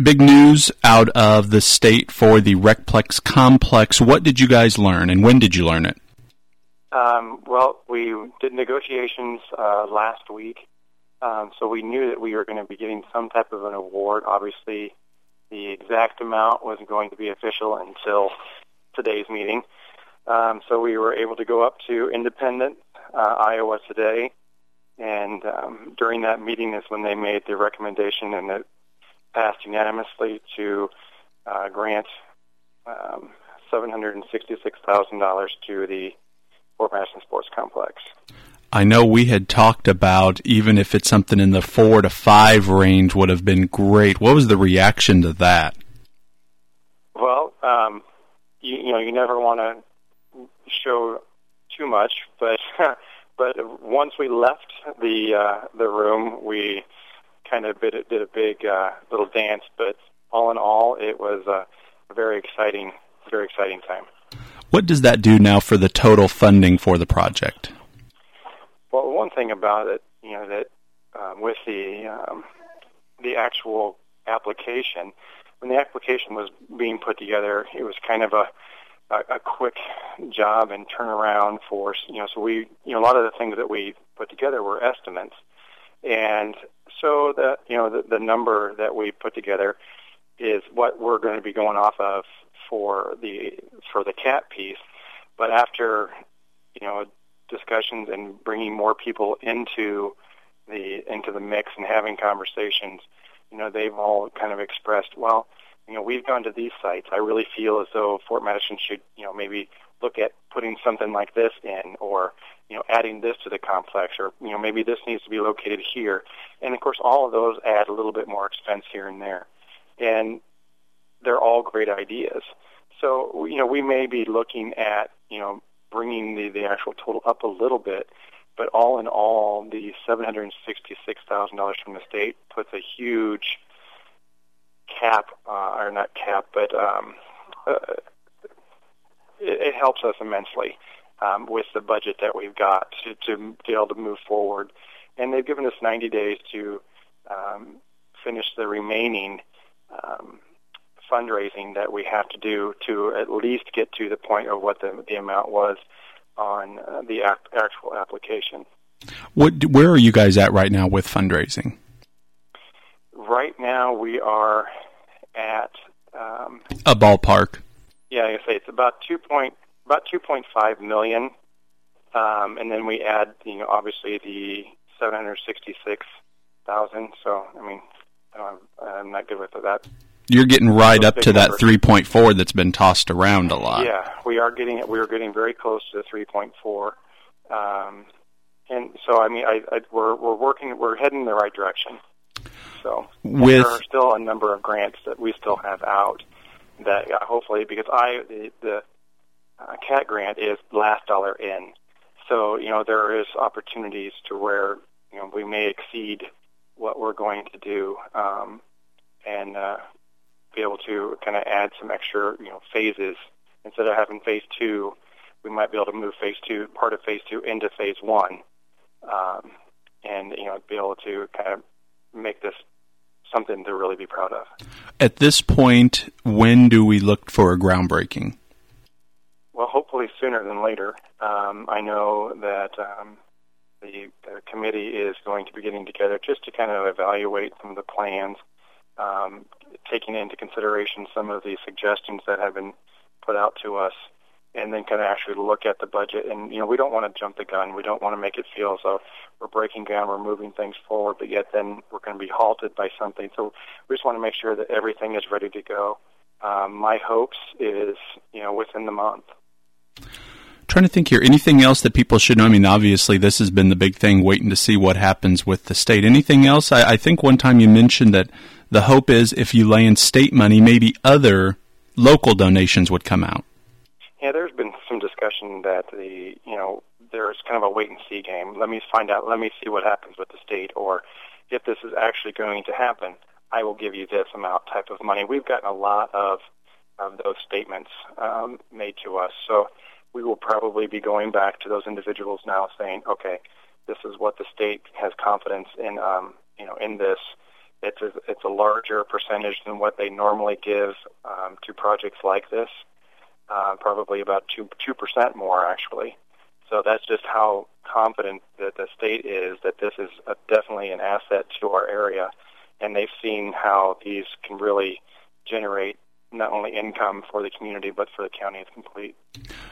Big news out of the state for the Recplex complex. What did you guys learn, and when did you learn it? Well, we did negotiations last week, so we knew that we were going to be getting some type of an award. Obviously, the exact amount wasn't going to be official until today's meeting. So we were able to go up to Independence, Iowa today, and during that meeting is when they made the recommendation, and it passed unanimously to grant $766,000 to the Fort Madison Sports Complex. I know we had talked about even if it's something in the 4 to 5 range would have been great. What was the reaction to that? Well, you never want to show too much, but but once we left the room, we kind of did a big little dance. But all in all, it was a very exciting time. What does that do now for the total funding for the project? Well, one thing about it, that with the actual application, when the application was being put together, it was kind of a quick job and turnaround for, so we, a lot of the things that we put together were estimates. And so the number that we put together is what we're going to be going off of for the CAT piece. But after, discussions and bringing more people into the mix and having conversations, they've all kind of expressed, well, we've gone to these sites. I really feel as though Fort Madison should, maybe look at putting something like this in, or, adding this to the complex, or, maybe this needs to be located here. And, of course, all of those add a little bit more expense here and there. And they're all great ideas. So, we may be looking at, bringing the actual total up a little bit, but all in all, the $766,000 from the state puts a huge cap, or not cap, but it helps us immensely with the budget that we've got to be able to move forward. And they've given us 90 days to finish the remaining fundraising that we have to do to at least get to the point of what the amount was on the actual application. Where are you guys at right now with fundraising? Right now we are at a ballpark. Yeah, I say it's about 2.5 million, and then we add obviously the 766,000. So I'm not good with that. You're getting right up to that 3.4 that's been tossed around a lot. Yeah, we are getting it. We are getting very close to the 3.4, and so we're working. We're heading in the right direction. So there are still a number of grants that we still have out that hopefully, because the CAT grant is last dollar in, so there is opportunities to where we may exceed what we're going to do, and be able to kind of add some extra, phases. Instead of having phase 2, we might be able to move part of phase 2 into phase 1, and, be able to kind of make this something to really be proud of. At this point, when do we look for a groundbreaking? Well, hopefully sooner than later. I know that the committee is going to be getting together just to kind of evaluate some of the plans, taking into consideration some of the suggestions that have been put out to us, and then kind of actually look at the budget. And, we don't want to jump the gun. We don't want to make it feel as though we're breaking down, we're moving things forward, but yet then we're going to be halted by something. So we just want to make sure that everything is ready to go. My hopes is, within the month. Trying to think here, anything else that people should know? Obviously this has been the big thing, waiting to see what happens with the state. Anything else? I think one time you mentioned that the hope is if you lay in state money, maybe other local donations would come out. Yeah, there's been some discussion that there's kind of a wait-and-see game. Let me find out. Let me see what happens with the state, or if this is actually going to happen, I will give you this amount type of money. We've gotten a lot of those statements made to us, so we will probably be going back to those individuals now saying, okay, this is what the state has confidence in, in this, it's a larger percentage than what they normally give to projects like this. Probably about 2% more, actually. So that's just how confident that the state is that this is definitely an asset to our area, and they've seen how these can really generate not only income for the community but for the county as complete.